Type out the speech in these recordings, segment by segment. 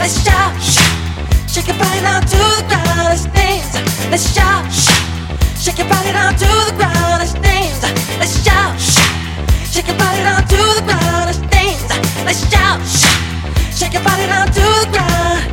let's shout. Shake your body down to the ground, let's dance. Let's shout. Shake your body down to the ground, let's dance. Let's shout. Shake your body down to the ground, let's dance. Let's shout. Shake your body down to the ground.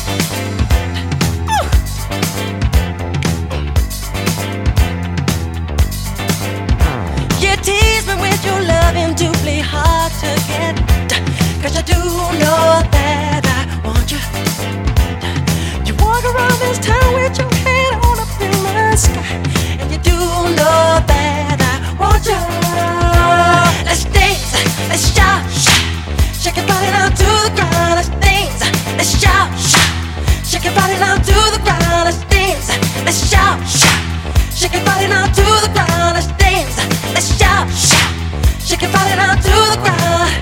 You tease me with your loving, doubly hard to get. 'Cause you do know that I want you. You walk around this town with your head on up in the sky, and you do know that I want you. Let's dance, let's shout, shake your body down to the ground. Let's dance, let's shout, shake your body down to the ground. Let's dance, let's shout, shake your body down to the ground. Let's dance, let's shout, shake your body down to the ground.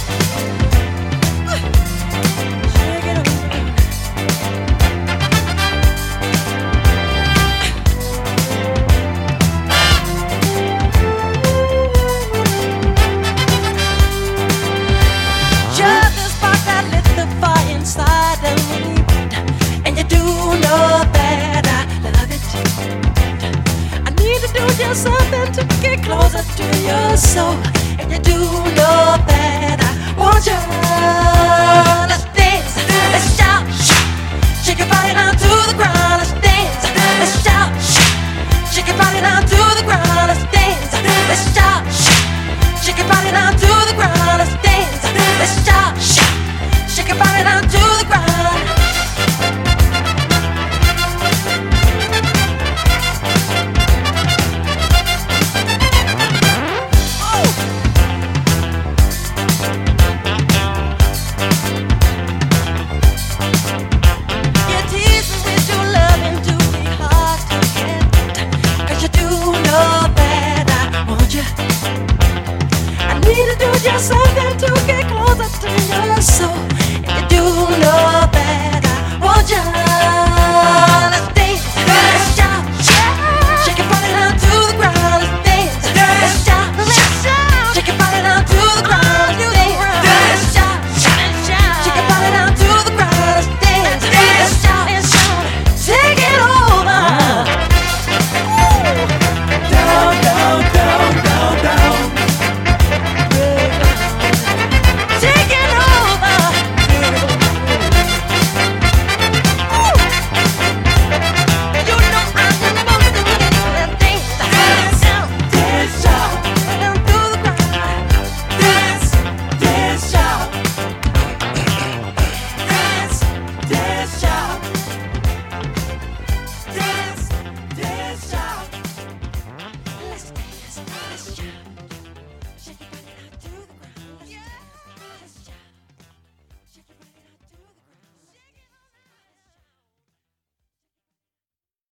Something to get closer to your soul, and you do know that I want you. Let's dance, let's shout, shake your body down to the ground. Let's dance, let's shout, shake your body down to the ground. Let's dance, let's shout, shake your body down to the ground. Let's dance, let's shout, shake your body down to the ground. Just something to get closer to your soul, and you do know that I want you.